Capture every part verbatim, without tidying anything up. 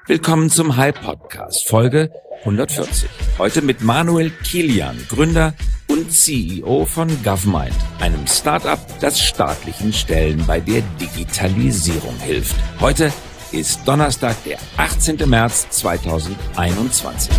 Willkommen zum Hype-Podcast, Folge hundertvierzig. Heute mit Manuel Kilian, Gründer und C E O von Govmind, einem Startup, das staatlichen Stellen bei der Digitalisierung hilft. Heute ist Donnerstag, der achtzehnten März zweitausendeinundzwanzig.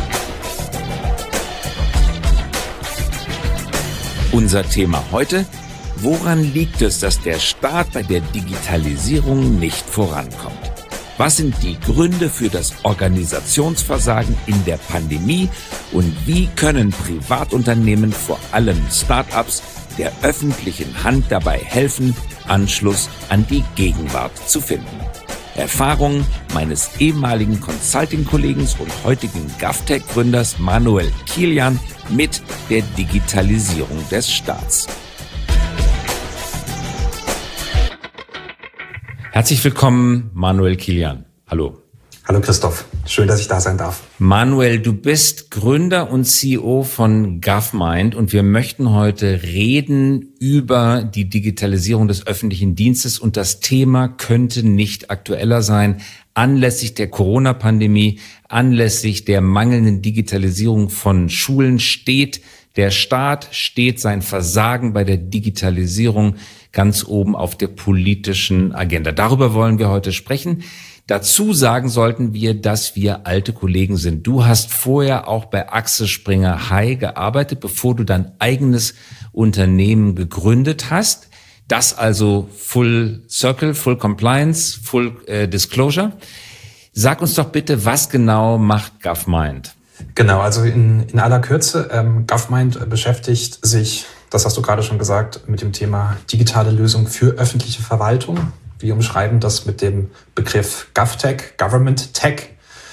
Unser Thema heute: Woran liegt es, dass der Staat bei der Digitalisierung nicht vorankommt? Was sind die Gründe für das Organisationsversagen in der Pandemie und wie können Privatunternehmen, vor allem Start-ups, der öffentlichen Hand dabei helfen, Anschluss an die Gegenwart zu finden? Erfahrungen meines ehemaligen Consulting-Kollegen und heutigen GovTech-Gründers Manuel Kilian mit der Digitalisierung des Staats. Herzlich willkommen, Manuel Kilian. Hallo. Hallo Christoph, schön, dass ich da sein darf. Manuel, du bist Gründer und C E O von Govmind und wir möchten heute reden über die Digitalisierung des öffentlichen Dienstes und das Thema könnte nicht aktueller sein. Anlässlich der Corona-Pandemie, anlässlich der mangelnden Digitalisierung von Schulen steht der Staat, steht sein Versagen bei der Digitalisierung ganz oben auf der politischen Agenda. Darüber wollen wir heute sprechen. Dazu sagen sollten wir, dass wir alte Kollegen sind. Du hast vorher auch bei Axel Springer High gearbeitet, bevor du dein eigenes Unternehmen gegründet hast. Das also Full Circle, Full Compliance, Full äh, Disclosure. Sag uns doch bitte, was genau macht Govmind? Genau, also in, in aller Kürze, ähm, Govmind beschäftigt sich, das hast du gerade schon gesagt, mit dem Thema digitale Lösung für öffentliche Verwaltung. Wir umschreiben das mit dem Begriff GovTech, Government Tech.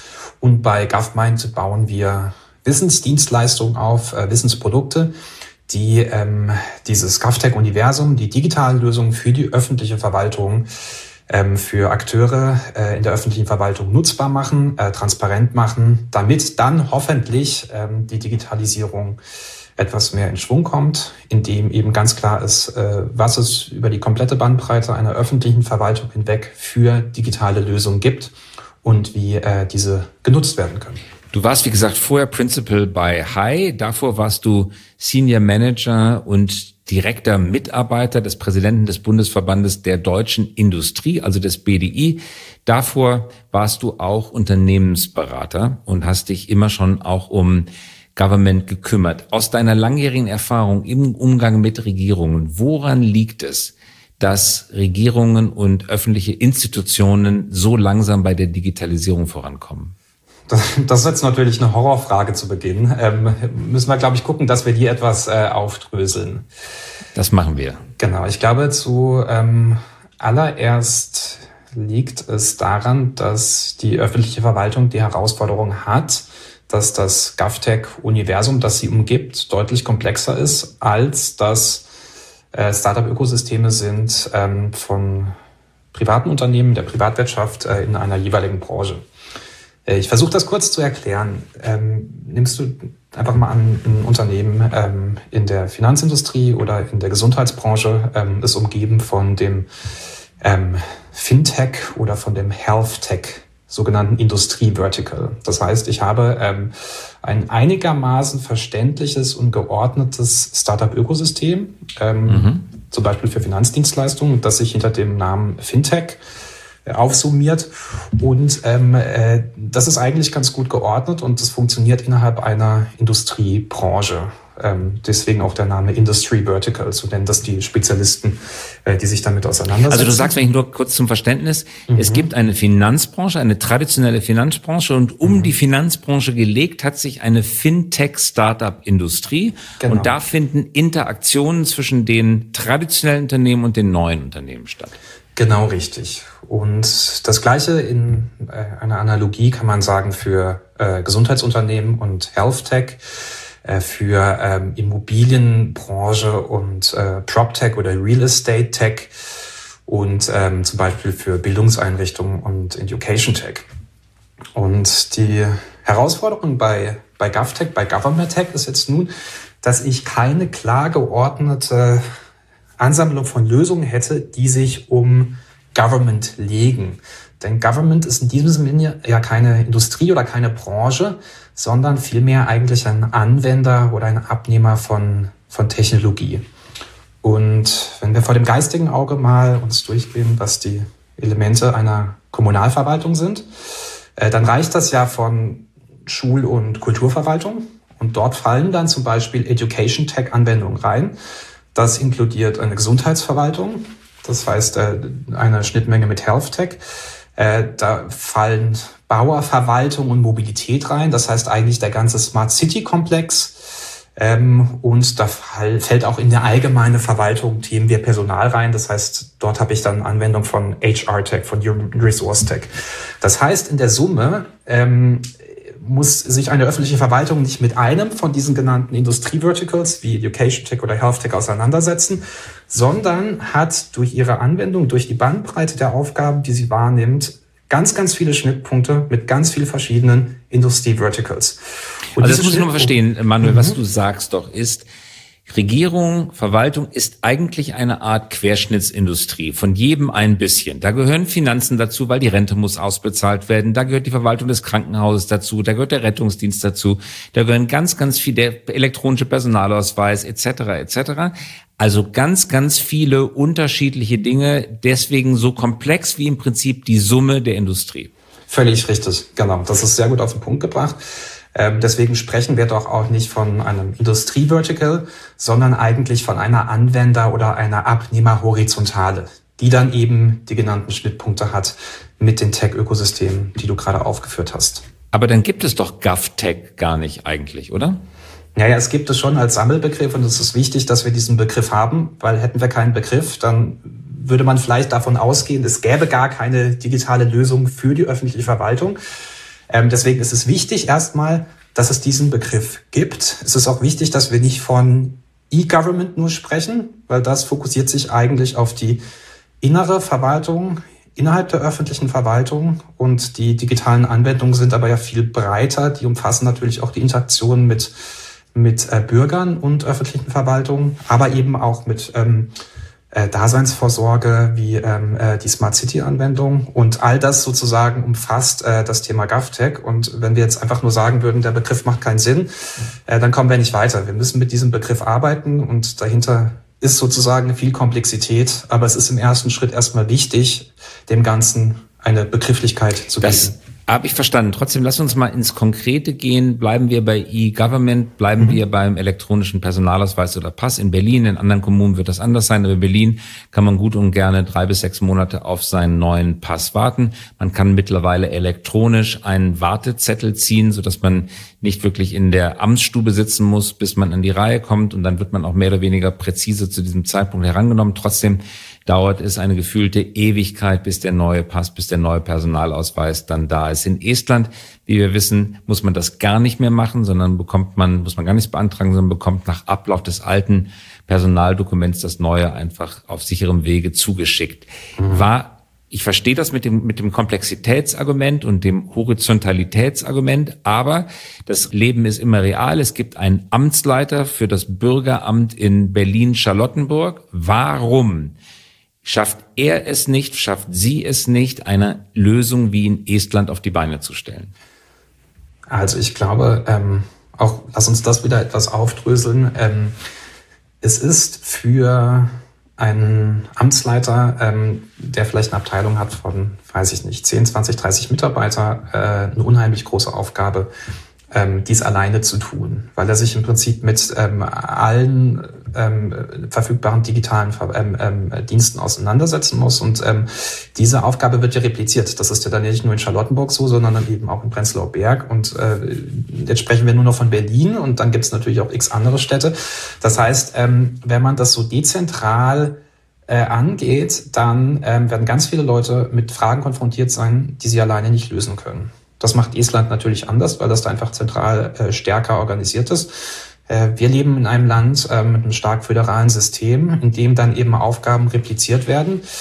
Und bei Govmind bauen wir Wissensdienstleistungen auf, äh, Wissensprodukte, die ähm, dieses GovTech-Universum, die digitalen Lösungen für die öffentliche Verwaltung, ähm, für Akteure äh, in der öffentlichen Verwaltung nutzbar machen, äh, transparent machen, damit dann hoffentlich ähm, die Digitalisierung etwas mehr in Schwung kommt, indem eben ganz klar ist, äh, was es über die komplette Bandbreite einer öffentlichen Verwaltung hinweg für digitale Lösungen gibt und wie äh, diese genutzt werden können. Du warst, wie gesagt, vorher Principal bei High, davor warst du Senior Manager und direkter Mitarbeiter des Präsidenten des Bundesverbandes der deutschen Industrie, also des B D I. Davor warst du auch Unternehmensberater und hast dich immer schon auch um Government gekümmert. Aus deiner langjährigen Erfahrung im Umgang mit Regierungen, woran liegt es, dass Regierungen und öffentliche Institutionen so langsam bei der Digitalisierung vorankommen? Das ist jetzt natürlich eine Horrorfrage zu Beginn. Ähm, müssen wir, glaube ich, gucken, dass wir die etwas äh, aufdröseln. Das machen wir. Genau, ich glaube, zu ähm, allererst liegt es daran, dass die öffentliche Verwaltung die Herausforderung hat, dass das GovTech-Universum, das sie umgibt, deutlich komplexer ist, als das äh, Startup-Ökosysteme sind ähm, von privaten Unternehmen, der Privatwirtschaft äh, in einer jeweiligen Branche. Äh, ich versuche das kurz zu erklären. Ähm, nimmst du einfach mal an, ein Unternehmen ähm, in der Finanzindustrie oder in der Gesundheitsbranche ähm, ist umgeben von dem ähm, Fintech oder von dem Health-Tech, sogenannten Industrie-Vertical. Das heißt, ich habe ähm, ein einigermaßen verständliches und geordnetes Startup-Ökosystem, ähm, mhm. zum Beispiel für Finanzdienstleistungen, das sich hinter dem Namen Fintech äh, aufsummiert. Und ähm, äh, das ist eigentlich ganz gut geordnet und das funktioniert innerhalb einer Industriebranche. Ähm, deswegen auch der Name Industry Vertical, so nennen das die Spezialisten, äh, die sich damit auseinandersetzen. Also du sagst, wenn ich nur kurz zum Verständnis, mhm. es gibt eine Finanzbranche, eine traditionelle Finanzbranche und um mhm. die Finanzbranche gelegt hat sich eine Fintech-Startup-Industrie genau. Und da finden Interaktionen zwischen den traditionellen Unternehmen und den neuen Unternehmen statt. Genau richtig. Und das Gleiche in äh, einer Analogie kann man sagen für äh, Gesundheitsunternehmen und Health Tech, für ähm, Immobilienbranche und äh, PropTech oder Real Estate Tech und ähm, zum Beispiel für Bildungseinrichtungen und Education Tech. Und die Herausforderung bei, bei GovTech, bei Government Tech ist jetzt nun, dass ich keine klar geordnete Ansammlung von Lösungen hätte, die sich um Government legen. Denn Government ist in diesem Sinne ja keine Industrie oder keine Branche, sondern vielmehr eigentlich ein Anwender oder ein Abnehmer von, von Technologie. Und wenn wir vor dem geistigen Auge mal uns durchgehen, was die Elemente einer Kommunalverwaltung sind, äh, dann reicht das ja von Schul- und Kulturverwaltung. Und dort fallen dann zum Beispiel Education Tech-Anwendungen rein. Das inkludiert eine Gesundheitsverwaltung, das heißt äh, eine Schnittmenge mit Health Tech. Äh, da fallen Bauerverwaltung und Mobilität rein, das heißt eigentlich der ganze Smart City-Komplex. Ähm, und da fall, fällt auch in der allgemeine Verwaltung Themen wie Personal rein. Das heißt, dort habe ich dann Anwendung von H R Tech, von Human Resource Tech. Das heißt, in der Summe ähm, muss sich eine öffentliche Verwaltung nicht mit einem von diesen genannten Industrie-Verticals wie Education Tech oder Health Tech auseinandersetzen, sondern hat durch ihre Anwendung, durch die Bandbreite der Aufgaben, die sie wahrnimmt, ganz, ganz viele Schnittpunkte mit ganz vielen verschiedenen Industrie-Verticals. Und also das muss ich nochmal verstehen, Manuel, mhm. was du sagst doch ist, Regierung, Verwaltung ist eigentlich eine Art Querschnittsindustrie, von jedem ein bisschen. Da gehören Finanzen dazu, weil die Rente muss ausbezahlt werden. Da gehört die Verwaltung des Krankenhauses dazu, da gehört der Rettungsdienst dazu. Da gehören ganz, ganz viel, der elektronische Personalausweis et cetera et cetera. Also ganz, ganz viele unterschiedliche Dinge, deswegen so komplex wie im Prinzip die Summe der Industrie. Völlig richtig, genau. Das ist sehr gut auf den Punkt gebracht. Ähm, deswegen sprechen wir doch auch nicht von einem Industrie-Vertical, sondern eigentlich von einer Anwender- oder einer Abnehmer-Horizontale, die dann eben die genannten Schnittpunkte hat mit den Tech-Ökosystemen, die du gerade aufgeführt hast. Aber dann gibt es doch GovTech gar nicht eigentlich, oder? Ja, ja, es gibt es schon als Sammelbegriff und es ist wichtig, dass wir diesen Begriff haben, weil hätten wir keinen Begriff, dann würde man vielleicht davon ausgehen, es gäbe gar keine digitale Lösung für die öffentliche Verwaltung. Ähm, deswegen ist es wichtig erstmal, dass es diesen Begriff gibt. Es ist auch wichtig, dass wir nicht von E-Government nur sprechen, weil das fokussiert sich eigentlich auf die innere Verwaltung innerhalb der öffentlichen Verwaltung und die digitalen Anwendungen sind aber ja viel breiter. Die umfassen natürlich auch die Interaktion mit mit äh, Bürgern und öffentlichen Verwaltungen, aber eben auch mit ähm, äh, Daseinsvorsorge wie ähm, äh, die Smart City Anwendung und all das sozusagen umfasst äh, das Thema GovTech. Und wenn wir jetzt einfach nur sagen würden, der Begriff macht keinen Sinn, äh, dann kommen wir nicht weiter. Wir müssen mit diesem Begriff arbeiten und dahinter ist sozusagen viel Komplexität, aber es ist im ersten Schritt erstmal wichtig, dem Ganzen eine Begrifflichkeit zu geben. Das habe ich verstanden. Trotzdem, lass uns mal ins Konkrete gehen. Bleiben wir bei E-Government, bleiben mhm. wir beim elektronischen Personalausweis oder Pass. In Berlin, in anderen Kommunen wird das anders sein, aber in Berlin kann man gut und gerne drei bis sechs Monate auf seinen neuen Pass warten. Man kann mittlerweile elektronisch einen Wartezettel ziehen, sodass man nicht wirklich in der Amtsstube sitzen muss, bis man an die Reihe kommt und dann wird man auch mehr oder weniger präzise zu diesem Zeitpunkt herangenommen. Trotzdem dauert es eine gefühlte Ewigkeit, bis der neue Pass, bis der neue Personalausweis dann da ist. In Estland, wie wir wissen, muss man das gar nicht mehr machen, sondern bekommt man, muss man gar nichts beantragen, sondern bekommt nach Ablauf des alten Personaldokuments das neue einfach auf sicherem Wege zugeschickt. Mhm. War Ich verstehe das mit dem, mit dem Komplexitätsargument und dem Horizontalitätsargument, aber das Leben ist immer real. Es gibt einen Amtsleiter für das Bürgeramt in Berlin-Charlottenburg. Warum schafft er es nicht, schafft sie es nicht, eine Lösung wie in Estland auf die Beine zu stellen? Also ich glaube, ähm, auch lass uns das wieder etwas aufdröseln. Ähm, es ist für ein Amtsleiter, ähm, der vielleicht eine Abteilung hat von, weiß ich nicht, zehn, zwanzig, dreißig Mitarbeiter, äh, eine unheimlich große Aufgabe, ähm, dies alleine zu tun, weil er sich im Prinzip mit ähm, allen ähm, verfügbaren digitalen ähm, ähm, Diensten auseinandersetzen muss. Und ähm, diese Aufgabe wird ja repliziert. Das ist ja dann nicht nur in Charlottenburg so, sondern dann eben auch in Prenzlauer Berg. Und äh, jetzt sprechen wir nur noch von Berlin und dann gibt es natürlich auch x andere Städte. Das heißt, ähm, wenn man das so dezentral äh, angeht, dann ähm, werden ganz viele Leute mit Fragen konfrontiert sein, die sie alleine nicht lösen können. Das macht Estland natürlich anders, weil das da einfach zentral äh, stärker organisiert ist. Äh, wir leben in einem Land äh, mit einem stark föderalen System, in dem dann eben Aufgaben repliziert werden.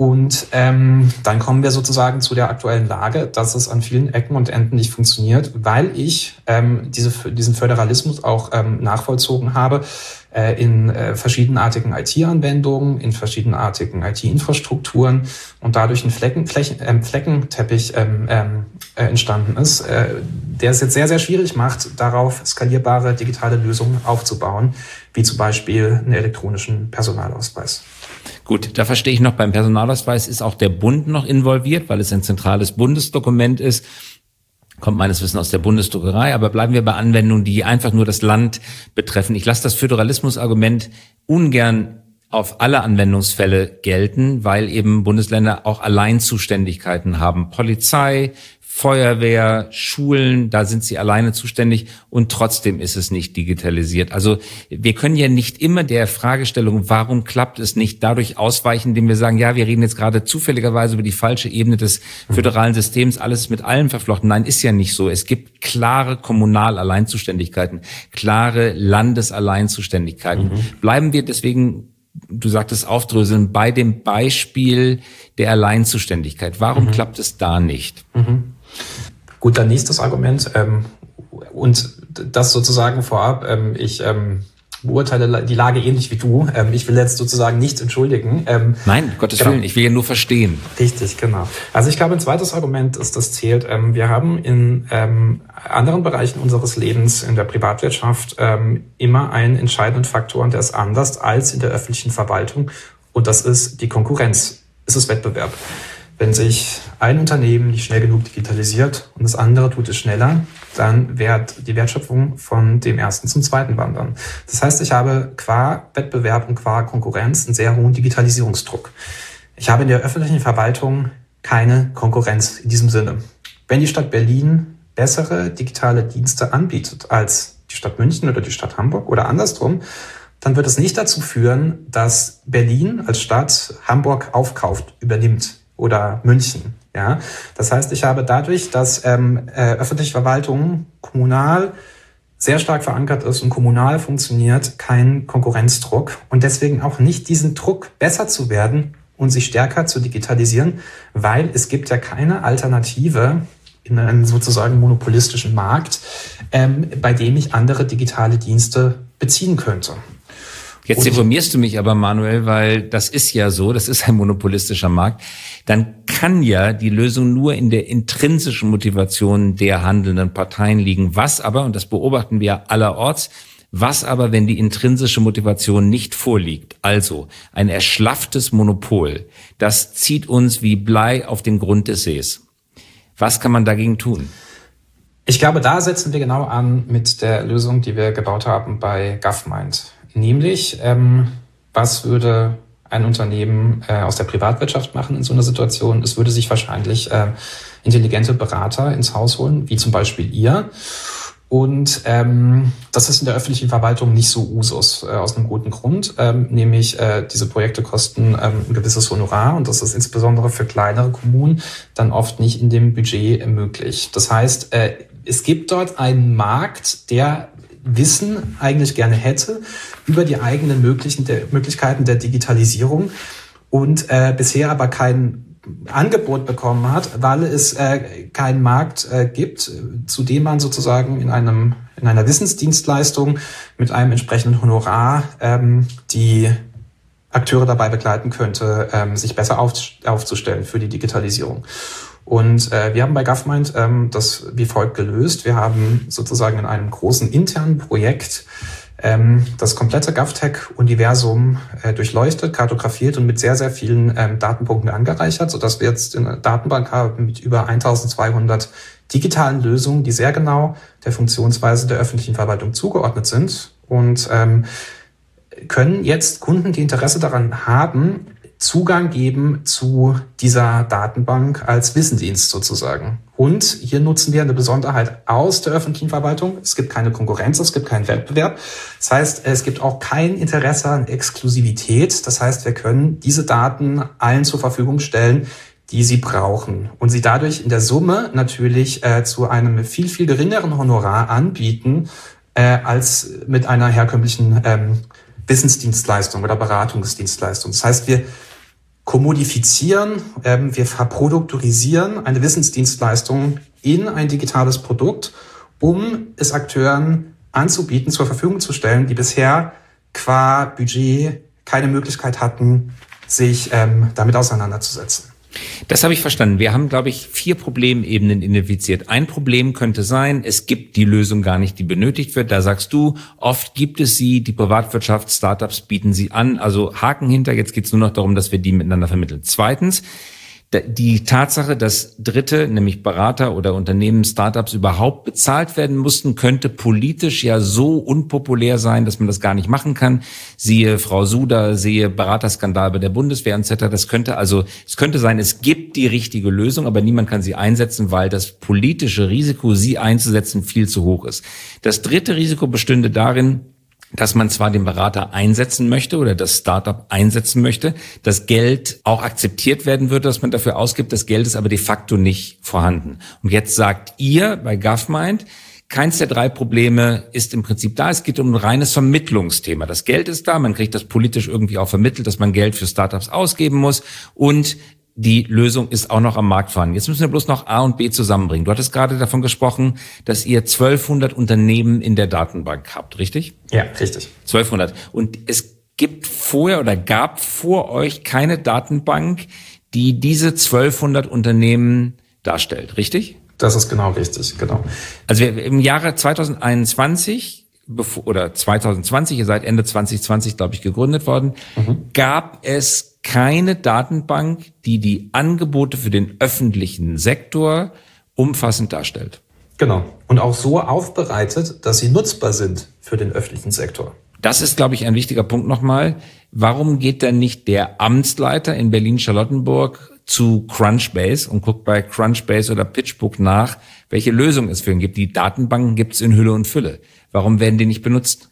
Und ähm, dann kommen wir sozusagen zu der aktuellen Lage, dass es an vielen Ecken und Enden nicht funktioniert, weil ich ähm, diese, diesen Föderalismus auch ähm, nachvollzogen habe äh, in äh, verschiedenartigen I T-Anwendungen, in verschiedenartigen I T-Infrastrukturen und dadurch ein Flecken, Flächen, äh, Fleckenteppich ähm, ähm, äh, entstanden ist, äh, der es jetzt sehr, sehr schwierig macht, darauf skalierbare digitale Lösungen aufzubauen, wie zum Beispiel einen elektronischen Personalausweis. Gut, da verstehe ich noch, beim Personalausweis ist auch der Bund noch involviert, weil es ein zentrales Bundesdokument ist. Kommt meines Wissens aus der Bundesdruckerei, aber bleiben wir bei Anwendungen, die einfach nur das Land betreffen. Ich lasse das Föderalismusargument ungern auf alle Anwendungsfälle gelten, weil eben Bundesländer auch Alleinzuständigkeiten haben. Polizei, Feuerwehr, Schulen, da sind sie alleine zuständig und trotzdem ist es nicht digitalisiert. Also wir können ja nicht immer der Fragestellung, warum klappt es nicht, dadurch ausweichen, indem wir sagen, ja, wir reden jetzt gerade zufälligerweise über die falsche Ebene des föderalen Systems, alles ist mit allem verflochten. Nein, ist ja nicht so. Es gibt klare Kommunalalleinzuständigkeiten, klare Landesalleinzuständigkeiten. Mhm. Bleiben wir deswegen, du sagtest aufdröseln, bei dem Beispiel der Alleinzuständigkeit. Warum mhm. klappt es da nicht? Mhm. Gut, dann nächstes Argument. Ähm, und das sozusagen vorab. Ähm, ich ähm, beurteile die Lage ähnlich wie du. Ähm, ich will jetzt sozusagen nichts entschuldigen. Ähm, Nein, Gottes genau. Willen, ich will ja nur verstehen. Richtig, genau. Also ich glaube, ein zweites Argument ist, das zählt. Ähm, wir haben in ähm, anderen Bereichen unseres Lebens, in der Privatwirtschaft, ähm, immer einen entscheidenden Faktor, und der ist anders als in der öffentlichen Verwaltung. Und das ist die Konkurrenz. Es ist Wettbewerb. Wenn sich ein Unternehmen nicht schnell genug digitalisiert und das andere tut es schneller, dann wird die Wertschöpfung von dem ersten zum zweiten wandern. Das heißt, ich habe qua Wettbewerb und qua Konkurrenz einen sehr hohen Digitalisierungsdruck. Ich habe in der öffentlichen Verwaltung keine Konkurrenz in diesem Sinne. Wenn die Stadt Berlin bessere digitale Dienste anbietet als die Stadt München oder die Stadt Hamburg oder andersrum, dann wird es nicht dazu führen, dass Berlin als Stadt Hamburg aufkauft, übernimmt. Oder München. Ja, das heißt, ich habe dadurch, dass ähm, äh, öffentliche Verwaltung kommunal sehr stark verankert ist und kommunal funktioniert, keinen Konkurrenzdruck und deswegen auch nicht diesen Druck, besser zu werden und sich stärker zu digitalisieren, weil es gibt ja keine Alternative in einem sozusagen monopolistischen Markt, ähm, bei dem ich andere digitale Dienste beziehen könnte. Jetzt informierst du mich aber, Manuel, weil das ist ja so, das ist ein monopolistischer Markt. Dann kann ja die Lösung nur in der intrinsischen Motivation der handelnden Parteien liegen. Was aber, und das beobachten wir allerorts, was aber, wenn die intrinsische Motivation nicht vorliegt? Also ein erschlafftes Monopol, das zieht uns wie Blei auf den Grund des Sees. Was kann man dagegen tun? Ich glaube, da setzen wir genau an mit der Lösung, die wir gebaut haben bei GovMind. Nämlich, ähm, was würde ein Unternehmen äh, aus der Privatwirtschaft machen in so einer Situation? Es würde sich wahrscheinlich äh, intelligente Berater ins Haus holen, wie zum Beispiel ihr. Und ähm, das ist in der öffentlichen Verwaltung nicht so Usus, äh, aus einem guten Grund. Ähm, nämlich äh, diese Projekte kosten ähm, ein gewisses Honorar und das ist insbesondere für kleinere Kommunen dann oft nicht in dem Budget möglich. Das heißt, äh, es gibt dort einen Markt, der Wissen eigentlich gerne hätte über die eigenen möglichen der, Möglichkeiten der Digitalisierung und äh, bisher aber kein Angebot bekommen hat, weil es äh, keinen Markt äh, gibt, zu dem man sozusagen in einem in einer Wissensdienstleistung mit einem entsprechenden Honorar ähm, die Akteure dabei begleiten könnte, ähm, sich besser auf, aufzustellen für die Digitalisierung. Und äh, wir haben bei GovMind ähm, das wie folgt gelöst. Wir haben sozusagen in einem großen internen Projekt ähm, das komplette GovTech-Universum äh, durchleuchtet, kartografiert und mit sehr, sehr vielen ähm, Datenpunkten angereichert, sodass wir jetzt eine Datenbank haben mit über eintausendzweihundert digitalen Lösungen, die sehr genau der Funktionsweise der öffentlichen Verwaltung zugeordnet sind und ähm, können jetzt Kunden, die Interesse daran haben, Zugang geben zu dieser Datenbank als Wissensdienst sozusagen. Und hier nutzen wir eine Besonderheit aus der öffentlichen Verwaltung. Es gibt keine Konkurrenz, es gibt keinen Wettbewerb. Das heißt, es gibt auch kein Interesse an Exklusivität. Das heißt, wir können diese Daten allen zur Verfügung stellen, die sie brauchen. Und sie dadurch in der Summe natürlich äh, zu einem viel, viel geringeren Honorar anbieten, äh, als mit einer herkömmlichen ähm, Wissensdienstleistung oder Beratungsdienstleistung. Das heißt, wir kommodifizieren, ähm, wir verproduktorisieren eine Wissensdienstleistung in ein digitales Produkt, um es Akteuren anzubieten, zur Verfügung zu stellen, die bisher qua Budget keine Möglichkeit hatten, sich ähm, damit auseinanderzusetzen. Das habe ich verstanden. Wir haben, glaube ich, vier Problemebenen identifiziert. Ein Problem könnte sein, es gibt die Lösung gar nicht, die benötigt wird. Da sagst du, oft gibt es sie, die Privatwirtschaft, Startups bieten sie an. Also Haken hinter, jetzt geht es nur noch darum, dass wir die miteinander vermitteln. Zweitens, die Tatsache, dass Dritte, nämlich Berater oder Unternehmen, Startups überhaupt bezahlt werden mussten, könnte politisch ja so unpopulär sein, dass man das gar nicht machen kann. Siehe Frau Suda, siehe Beraterskandal bei der Bundeswehr et cetera. Das könnte also, es könnte sein, es gibt die richtige Lösung, aber niemand kann sie einsetzen, weil das politische Risiko, sie einzusetzen, viel zu hoch ist. Das dritte Risiko bestünde darin, dass man zwar den Berater einsetzen möchte oder das Startup einsetzen möchte, das Geld auch akzeptiert werden würde, dass man dafür ausgibt, das Geld ist aber de facto nicht vorhanden. Und jetzt sagt ihr bei GovMind, keins der drei Probleme ist im Prinzip da. Es geht um ein reines Vermittlungsthema. Das Geld ist da, man kriegt das politisch irgendwie auch vermittelt, dass man Geld für Startups ausgeben muss und die Lösung ist auch noch am Markt vorhanden. Jetzt müssen wir bloß noch A und B zusammenbringen. Du hattest gerade davon gesprochen, dass ihr zwölfhundert Unternehmen in der Datenbank habt, richtig? Ja, richtig. zwölfhundert. Und es gibt vorher oder gab vor euch keine Datenbank, die diese zwölfhundert Unternehmen darstellt, richtig? Das ist genau richtig, genau. Also wir, im Jahre zwanzig einundzwanzig bevor, oder zwanzig zwanzig, ihr seid Ende zwanzig zwanzig, glaube ich, gegründet worden, mhm. gab es keine Datenbank, die die Angebote für den öffentlichen Sektor umfassend darstellt. Genau. Und auch so aufbereitet, dass sie nutzbar sind für den öffentlichen Sektor. Das ist, glaube ich, ein wichtiger Punkt nochmal. Warum geht denn nicht der Amtsleiter in Berlin-Charlottenburg zu Crunchbase und guckt bei Crunchbase oder PitchBook nach, welche Lösung es für ihn gibt? Die Datenbanken gibt es in Hülle und Fülle. Warum werden die nicht benutzt?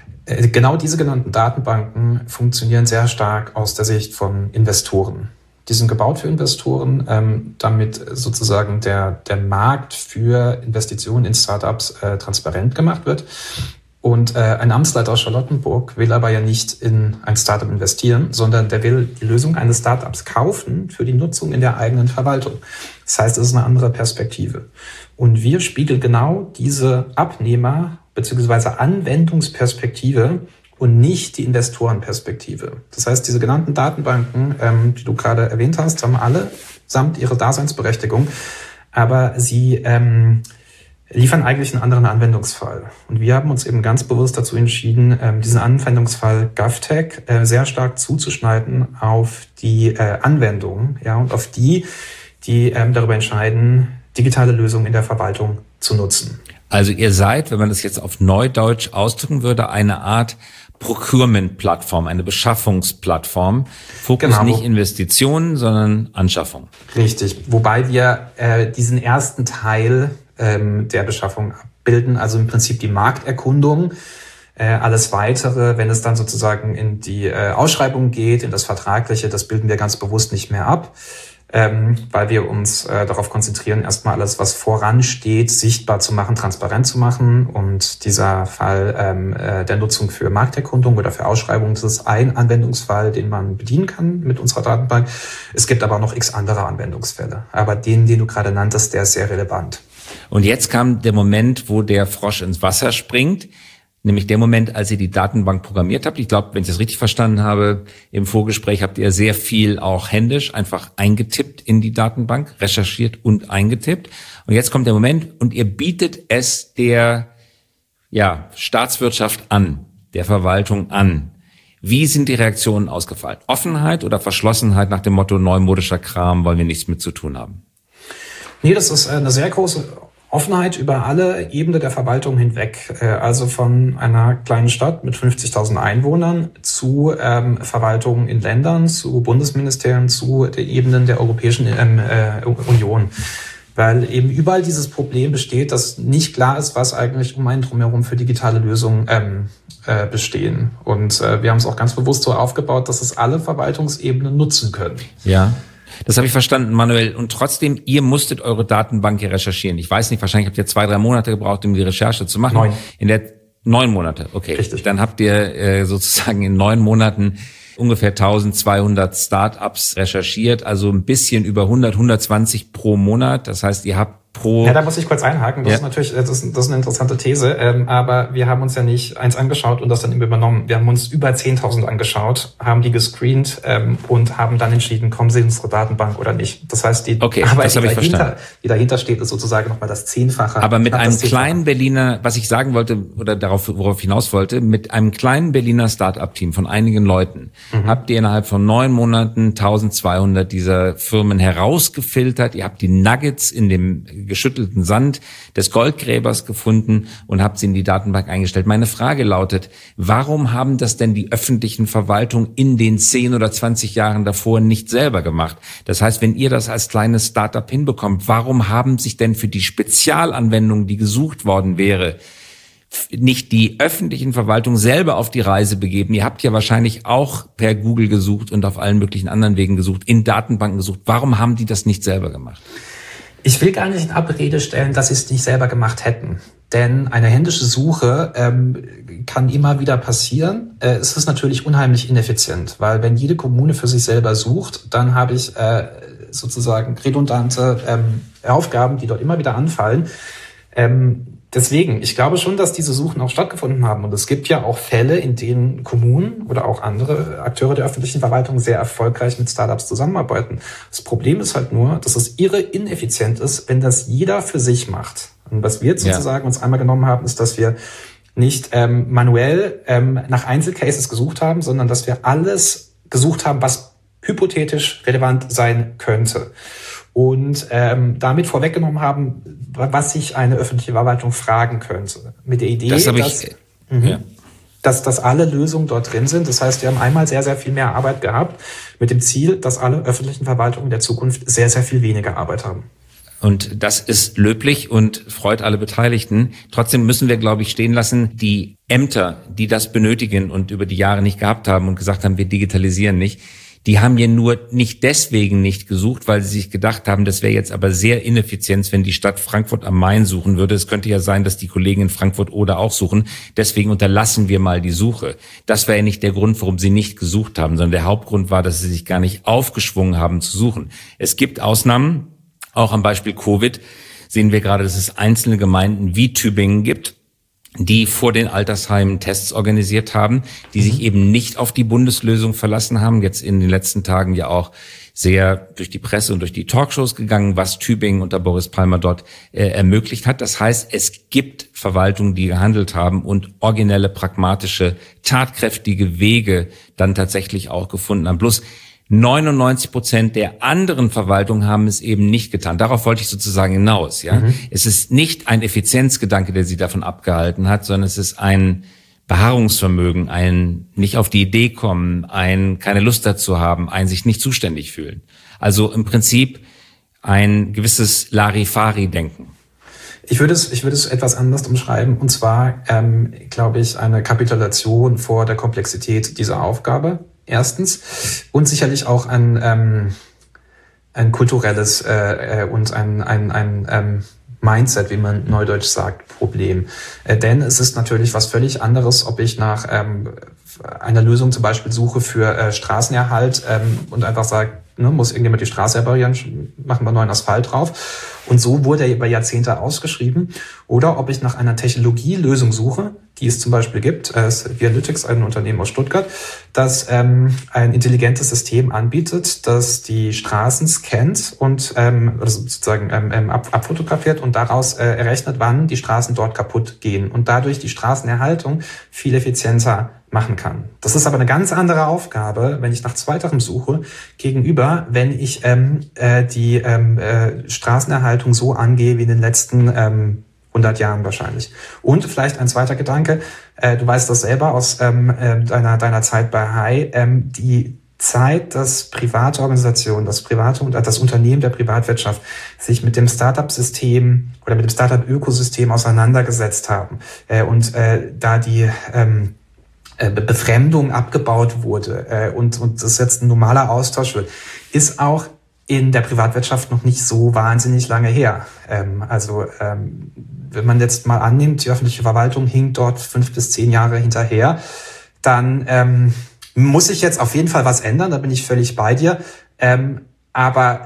Genau diese genannten Datenbanken funktionieren sehr stark aus der Sicht von Investoren. Die sind gebaut für Investoren, ähm, damit sozusagen der, der Markt für Investitionen in Startups äh, transparent gemacht wird. Und äh, ein Amtsleiter aus Charlottenburg will aber ja nicht in ein Startup investieren, sondern der will die Lösung eines Startups kaufen für die Nutzung in der eigenen Verwaltung. Das heißt, es ist eine andere Perspektive. Und wir spiegeln genau diese Abnehmer- bzw. Anwendungsperspektive und nicht die Investorenperspektive. Das heißt, diese genannten Datenbanken, ähm, die du gerade erwähnt hast, haben alle samt ihre Daseinsberechtigung, aber sie ähm, liefern eigentlich einen anderen Anwendungsfall. Und wir haben uns eben ganz bewusst dazu entschieden, ähm, diesen Anwendungsfall GovTech äh, sehr stark zuzuschneiden auf die äh, Anwendungen, ja, und auf die, die ähm, darüber entscheiden, digitale Lösungen in der Verwaltung zu nutzen. Also ihr seid, wenn man das jetzt auf Neudeutsch ausdrücken würde, eine Art Procurement-Plattform, eine Beschaffungsplattform. Fokus genau. Nicht Investitionen, sondern Anschaffung. Richtig, wobei wir äh, diesen ersten Teil ähm, der Beschaffung abbilden, also im Prinzip die Markterkundung. Äh, alles Weitere, wenn es dann sozusagen in die äh, Ausschreibung geht, in das Vertragliche, das bilden wir ganz bewusst nicht mehr ab. Ähm, weil wir uns äh, darauf konzentrieren, erstmal alles, was voransteht, sichtbar zu machen, transparent zu machen. Und dieser Fall ähm, äh, der Nutzung für Markterkundung oder für Ausschreibung, das ist ein Anwendungsfall, den man bedienen kann mit unserer Datenbank. Es gibt aber noch x andere Anwendungsfälle. Aber den, den du gerade nanntest, der ist sehr relevant. Und jetzt kam der Moment, wo der Frosch ins Wasser springt. Nämlich der Moment, als ihr die Datenbank programmiert habt. Ich glaube, wenn ich das richtig verstanden habe, im Vorgespräch habt ihr sehr viel auch händisch einfach eingetippt in die Datenbank, recherchiert und eingetippt. Und jetzt kommt der Moment und ihr bietet es der ja, Staatswirtschaft an, der Verwaltung an. Wie sind die Reaktionen ausgefallen? Offenheit oder Verschlossenheit nach dem Motto neumodischer Kram, wollen wir nichts mit zu tun haben? Nee, das ist eine sehr große Offenheit über alle Ebenen der Verwaltung hinweg, also von einer kleinen Stadt mit fünfzigtausend Einwohnern zu ähm, Verwaltungen in Ländern, zu Bundesministerien, zu den Ebenen der Europäischen ähm, äh, Union. Weil eben überall dieses Problem besteht, dass nicht klar ist, was eigentlich um einen drumherum für digitale Lösungen ähm, äh, bestehen. Und äh, wir haben es auch ganz bewusst so aufgebaut, dass es alle Verwaltungsebenen nutzen können. Ja. Das habe ich verstanden, Manuel. Und trotzdem, ihr musstet eure Datenbank hier recherchieren. Ich weiß nicht, wahrscheinlich habt ihr zwei, drei Monate gebraucht, um die Recherche zu machen. Neun. In der neun Monate, okay. Richtig. Dann habt ihr äh, sozusagen in neun Monaten ungefähr eintausendzweihundert Startups recherchiert, also ein bisschen über hundert, hundertzwanzig pro Monat. Das heißt, ihr habt pro... Ja, da muss ich kurz einhaken. Das ja. ist natürlich, das ist, das ist eine interessante These. Ähm, aber wir haben uns ja nicht eins angeschaut und das dann eben übernommen. Wir haben uns über zehntausend angeschaut, haben die gescreent ähm, und haben dann entschieden, kommen sie in unsere Datenbank oder nicht. Das heißt, die okay, Arbeit, die, dahinter, die dahinter steht, ist sozusagen nochmal das Zehnfache. Aber mit einem Zehnfache. kleinen Berliner, was ich sagen wollte oder darauf, worauf ich hinaus wollte, mit einem kleinen Berliner Start-up-Team von einigen Leuten mhm. habt ihr innerhalb von neun Monaten eintausendzweihundert dieser Firmen herausgefiltert. Ihr habt die Nuggets in dem geschüttelten Sand des Goldgräbers gefunden und habt sie in die Datenbank eingestellt. Meine Frage lautet, warum haben das denn die öffentlichen Verwaltungen in den zehn oder zwanzig Jahren davor nicht selber gemacht? Das heißt, wenn ihr das als kleines Startup hinbekommt, warum haben sich denn für die Spezialanwendung, die gesucht worden wäre, nicht die öffentlichen Verwaltungen selber auf die Reise begeben? Ihr habt ja wahrscheinlich auch per Google gesucht und auf allen möglichen anderen Wegen gesucht, in Datenbanken gesucht. Warum haben die das nicht selber gemacht? Ich will gar nicht in Abrede stellen, dass sie es nicht selber gemacht hätten. Denn eine händische Suche ähm, kann immer wieder passieren. Äh, es ist natürlich unheimlich ineffizient, weil wenn jede Kommune für sich selber sucht, dann habe ich äh, sozusagen redundante ähm, Aufgaben, die dort immer wieder anfallen. Ähm, Deswegen, ich glaube schon, dass diese Suchen auch stattgefunden haben. Und es gibt ja auch Fälle, in denen Kommunen oder auch andere Akteure der öffentlichen Verwaltung sehr erfolgreich mit Startups zusammenarbeiten. Das Problem ist halt nur, dass es irre ineffizient ist, wenn das jeder für sich macht. Und was wir jetzt sozusagen ja. uns einmal genommen haben, ist, dass wir nicht ähm, manuell ähm, nach Einzelcases gesucht haben, sondern dass wir alles gesucht haben, was hypothetisch relevant sein könnte. Und ähm, damit vorweggenommen haben, was sich eine öffentliche Verwaltung fragen könnte. Mit der Idee, das dass, ich, mh, ja. dass, dass alle Lösungen dort drin sind. Das heißt, wir haben einmal sehr, sehr viel mehr Arbeit gehabt, mit dem Ziel, dass alle öffentlichen Verwaltungen der Zukunft sehr, sehr viel weniger Arbeit haben. Und das ist löblich und freut alle Beteiligten. Trotzdem müssen wir, glaube ich, stehen lassen, die Ämter, die das benötigen und über die Jahre nicht gehabt haben und gesagt haben, wir digitalisieren nicht, die haben ja nur nicht deswegen nicht gesucht, weil sie sich gedacht haben, das wäre jetzt aber sehr ineffizient, wenn die Stadt Frankfurt am Main suchen würde. Es könnte ja sein, dass die Kollegen in Frankfurt oder auch suchen. Deswegen unterlassen wir mal die Suche. Das wäre ja nicht der Grund, warum sie nicht gesucht haben, sondern der Hauptgrund war, dass sie sich gar nicht aufgeschwungen haben zu suchen. Es gibt Ausnahmen, auch am Beispiel Covid sehen wir gerade, dass es einzelne Gemeinden wie Tübingen gibt, die vor den Altersheimen Tests organisiert haben, die mhm. sich eben nicht auf die Bundeslösung verlassen haben. Jetzt in den letzten Tagen ja auch sehr durch die Presse und durch die Talkshows gegangen, was Tübingen unter Boris Palmer dort äh, ermöglicht hat. Das heißt, es gibt Verwaltungen, die gehandelt haben und originelle, pragmatische, tatkräftige Wege dann tatsächlich auch gefunden haben. Bloß neunundneunzig Prozent der anderen Verwaltungen haben es eben nicht getan. Darauf wollte ich sozusagen hinaus. Ja, mhm. Es ist nicht ein Effizienzgedanke, der sie davon abgehalten hat, sondern es ist ein Beharrungsvermögen, ein nicht auf die Idee kommen, ein keine Lust dazu haben, ein sich nicht zuständig fühlen. Also im Prinzip ein gewisses Larifari-Denken. Ich würde es, ich würde es etwas anders umschreiben. Und zwar, ähm, glaube ich, eine Kapitulation vor der Komplexität dieser Aufgabe. Erstens. Und sicherlich auch ein, ähm, ein kulturelles äh, und ein, ein, ein ähm, Mindset, wie man neudeutsch sagt, Problem. Äh, denn es ist natürlich was völlig anderes, ob ich nach ähm, einer Lösung zum Beispiel suche für äh, Straßenerhalt ähm, und einfach sage, ne, muss irgendjemand die Straße reparieren, machen wir neuen Asphalt drauf. Und so wurde er über Jahrzehnte ausgeschrieben. Oder ob ich nach einer Technologielösung suche, die es zum Beispiel gibt, äh, Vialytics, ein Unternehmen aus Stuttgart, das ähm, ein intelligentes System anbietet, das die Straßen scannt und ähm, also sozusagen ähm, ab, abfotografiert und daraus äh, errechnet, wann die Straßen dort kaputt gehen und dadurch die Straßenerhaltung viel effizienter machen kann. Das ist aber eine ganz andere Aufgabe, wenn ich nach zweiterem suche, gegenüber, wenn ich ähm, äh, die ähm, äh, Straßenerhaltung so angehe wie in den letzten ähm, hundert Jahren wahrscheinlich. Und vielleicht ein zweiter Gedanke, äh, du weißt das selber aus ähm, äh, deiner, deiner Zeit bei Hai, ähm, die Zeit, dass private Organisationen, das private und das Unternehmen der Privatwirtschaft sich mit dem Startup-System oder mit dem Startup-Ökosystem auseinandergesetzt haben äh, und äh, da die ähm, Befremdung abgebaut wurde äh, und, und das jetzt ein normaler Austausch wird, ist auch in der Privatwirtschaft noch nicht so wahnsinnig lange her. Ähm, also ähm, wenn man jetzt mal annimmt, die öffentliche Verwaltung hinkt dort fünf bis zehn Jahre hinterher, dann ähm, muss sich jetzt auf jeden Fall was ändern, da bin ich völlig bei dir. Ähm, aber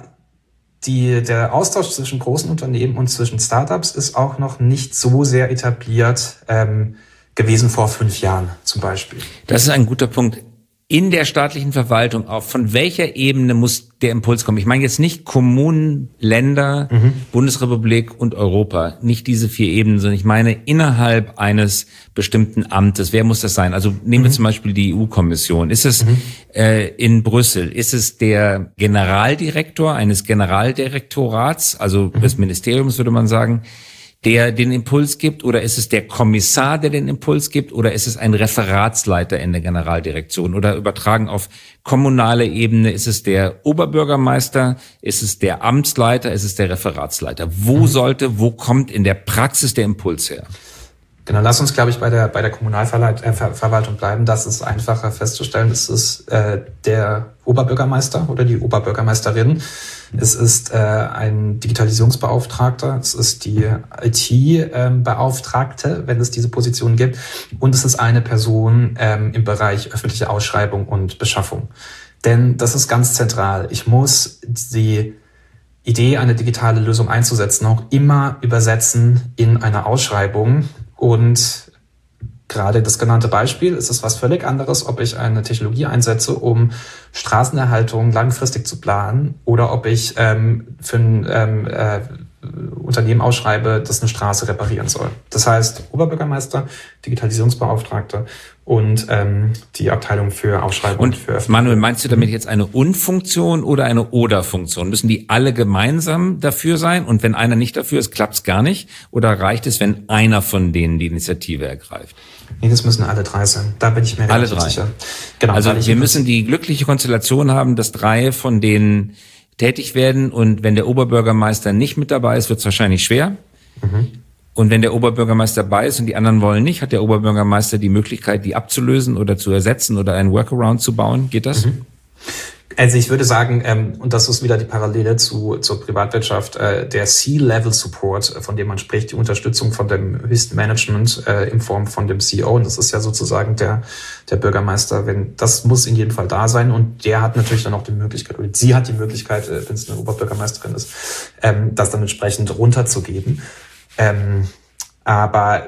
die, der Austausch zwischen großen Unternehmen und zwischen Startups ist auch noch nicht so sehr etabliert ähm, gewesen vor fünf Jahren zum Beispiel. Das ist ein guter Punkt. In der staatlichen Verwaltung, auf von welcher Ebene muss der Impuls kommen? Ich meine jetzt nicht Kommunen, Länder, mhm. Bundesrepublik und Europa, nicht diese vier Ebenen, sondern ich meine innerhalb eines bestimmten Amtes. Wer muss das sein? Also nehmen mhm. wir zum Beispiel die E U-Kommission. Ist es mhm. äh, in Brüssel? Ist es der Generaldirektor eines Generaldirektorats, also mhm. des Ministeriums würde man sagen, der den Impuls gibt, oder ist es der Kommissar, der den Impuls gibt, oder ist es ein Referatsleiter in der Generaldirektion, oder übertragen auf kommunale Ebene, ist es der Oberbürgermeister, ist es der Amtsleiter, ist es der Referatsleiter? Wo mhm. sollte, wo kommt in der Praxis der Impuls her? Genau, lass uns, glaube ich, bei der bei der Kommunalverwaltung bleiben. Das ist einfacher festzustellen. Es ist äh, der Oberbürgermeister oder die Oberbürgermeisterin. Es ist äh, ein Digitalisierungsbeauftragter. Es ist die I T-Beauftragte, ähm, wenn es diese Position gibt. Und es ist eine Person ähm, im Bereich öffentliche Ausschreibung und Beschaffung. Denn das ist ganz zentral. Ich muss die Idee, eine digitale Lösung einzusetzen, auch immer übersetzen in eine Ausschreibung. Und gerade das genannte Beispiel ist es was völlig anderes, ob ich eine Technologie einsetze, um Straßenerhaltung langfristig zu planen, oder ob ich ähm, für ein ähm, äh, Unternehmen ausschreibe, das eine Straße reparieren soll. Das heißt, Oberbürgermeister, Digitalisierungsbeauftragter und ähm, die Abteilung für Ausschreibung. Und für Manuel, meinst du damit jetzt eine Und-Funktion oder eine Oder-Funktion? Müssen die alle gemeinsam dafür sein? Und wenn einer nicht dafür ist, klappt's gar nicht? Oder reicht es, wenn einer von denen die Initiative ergreift? Nee, das müssen alle drei sein. Da bin ich mir alle drei. sicher. Genau, also wir müssen die glückliche Konstellation haben, dass drei von denen tätig werden, und wenn der Oberbürgermeister nicht mit dabei ist, wird es wahrscheinlich schwer. Mhm. Und wenn der Oberbürgermeister dabei ist und die anderen wollen nicht, hat der Oberbürgermeister die Möglichkeit, die abzulösen oder zu ersetzen oder einen Workaround zu bauen. Geht das? Mhm. Also ich würde sagen, ähm, und das ist wieder die Parallele zu zur Privatwirtschaft, äh, der C-Level-Support, von dem man spricht, die Unterstützung von dem höchsten Management äh, in Form von dem C E O. Und das ist ja sozusagen der der Bürgermeister. Wenn das muss in jedem Fall da sein, und der hat natürlich dann auch die Möglichkeit, oder sie hat die Möglichkeit, äh, wenn es eine Oberbürgermeisterin ist, ähm, das dann entsprechend runterzugeben. Ähm, aber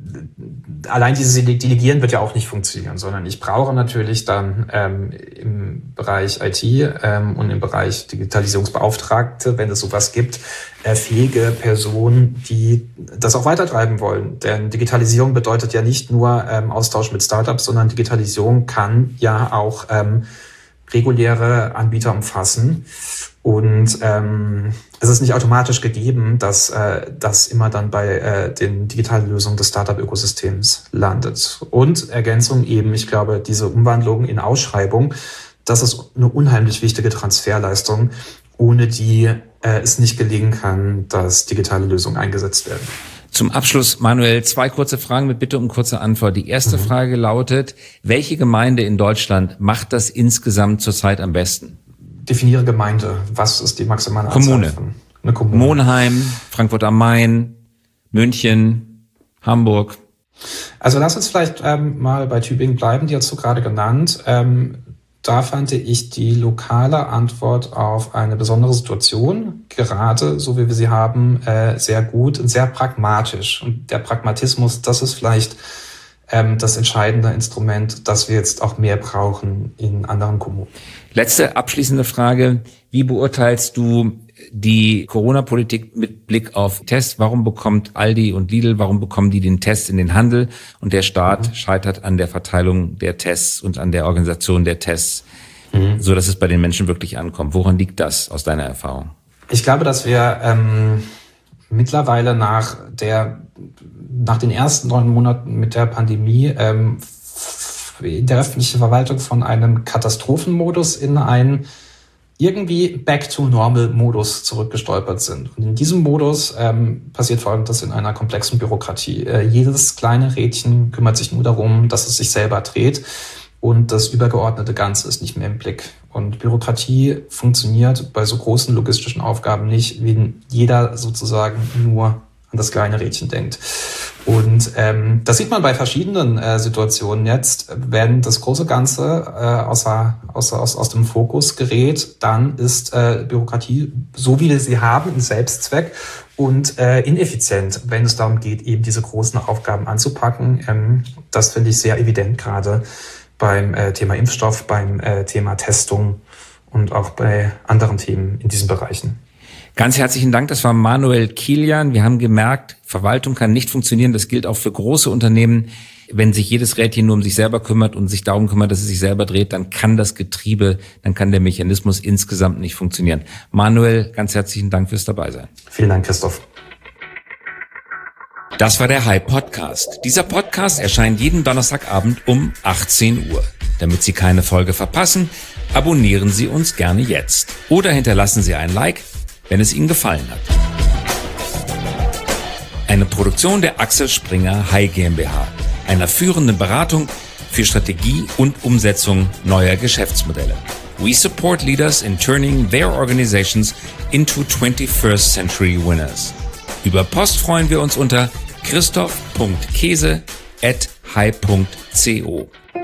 allein dieses Delegieren wird ja auch nicht funktionieren, sondern ich brauche natürlich dann ähm, im Bereich I T ähm, und im Bereich Digitalisierungsbeauftragte, wenn es sowas gibt, äh, fähige Personen, die das auch weitertreiben wollen. Denn Digitalisierung bedeutet ja nicht nur ähm, Austausch mit Startups, sondern Digitalisierung kann ja auch ähm, reguläre Anbieter umfassen. Und ähm, es ist nicht automatisch gegeben, dass äh, das immer dann bei äh, den digitalen Lösungen des Startup-Ökosystems landet. Und Ergänzung eben, ich glaube, diese Umwandlung in Ausschreibung, das ist eine unheimlich wichtige Transferleistung, ohne die äh, es nicht gelingen kann, dass digitale Lösungen eingesetzt werden. Zum Abschluss, Manuel, zwei kurze Fragen mit Bitte um kurze Antwort. Die erste mhm. Frage lautet, welche Gemeinde in Deutschland macht das insgesamt zurzeit am besten? Definiere Gemeinde. Was ist die maximale Anzahl Kommune. von eine Kommune? Monheim, Frankfurt am Main, München, Hamburg. Also lass uns vielleicht ähm, mal bei Tübingen bleiben, die hast du gerade genannt. Ähm, da fand ich die lokale Antwort auf eine besondere Situation, gerade so wie wir sie haben, äh, sehr gut und sehr pragmatisch. Und der Pragmatismus, das ist vielleicht ähm, das entscheidende Instrument, das wir jetzt auch mehr brauchen in anderen Kommunen. Letzte abschließende Frage. Wie beurteilst du die Corona-Politik mit Blick auf Tests? Warum bekommt Aldi und Lidl, warum bekommen die den Test in den Handel und der Staat mhm. scheitert an der Verteilung der Tests und an der Organisation der Tests, mhm. so dass es bei den Menschen wirklich ankommt? Woran liegt das aus deiner Erfahrung? Ich glaube, dass wir ähm, mittlerweile nach der nach den ersten neun Monaten mit der Pandemie ähm, in der öffentlichen Verwaltung von einem Katastrophenmodus in einen irgendwie Back-to-Normal-Modus zurückgestolpert sind. Und in diesem Modus ähm, passiert Folgendes in einer komplexen Bürokratie. Äh, jedes kleine Rädchen kümmert sich nur darum, dass es sich selber dreht, und das übergeordnete Ganze ist nicht mehr im Blick. Und Bürokratie funktioniert bei so großen logistischen Aufgaben nicht, wenn jeder sozusagen nur an das kleine Rädchen denkt. Und ähm, das sieht man bei verschiedenen äh, Situationen jetzt. Wenn das große Ganze äh, außer, außer, aus, aus dem Fokus gerät, dann ist äh, Bürokratie, so wie wir sie haben, ein Selbstzweck und äh, ineffizient, wenn es darum geht, eben diese großen Aufgaben anzupacken. Ähm, das finde ich sehr evident, gerade beim äh, Thema Impfstoff, beim äh, Thema Testung und auch bei anderen Themen in diesen Bereichen. Ganz herzlichen Dank, das war Manuel Kilian. Wir haben gemerkt, Verwaltung kann nicht funktionieren. Das gilt auch für große Unternehmen. Wenn sich jedes Rädchen nur um sich selber kümmert und sich darum kümmert, dass es sich selber dreht, dann kann das Getriebe, dann kann der Mechanismus insgesamt nicht funktionieren. Manuel, ganz herzlichen Dank fürs Dabeisein. Vielen Dank, Christoph. Das war der Hi Podcast. Dieser Podcast erscheint jeden Donnerstagabend um achtzehn Uhr. Damit Sie keine Folge verpassen, abonnieren Sie uns gerne jetzt. Oder hinterlassen Sie ein Like, wenn es Ihnen gefallen hat. Eine Produktion der Axel Springer Hi GmbH, einer führenden Beratung für Strategie und Umsetzung neuer Geschäftsmodelle. We support leaders in turning their organizations into twenty-first century winners. Über Post freuen wir uns unter christoph punkt käse at hi punkt co.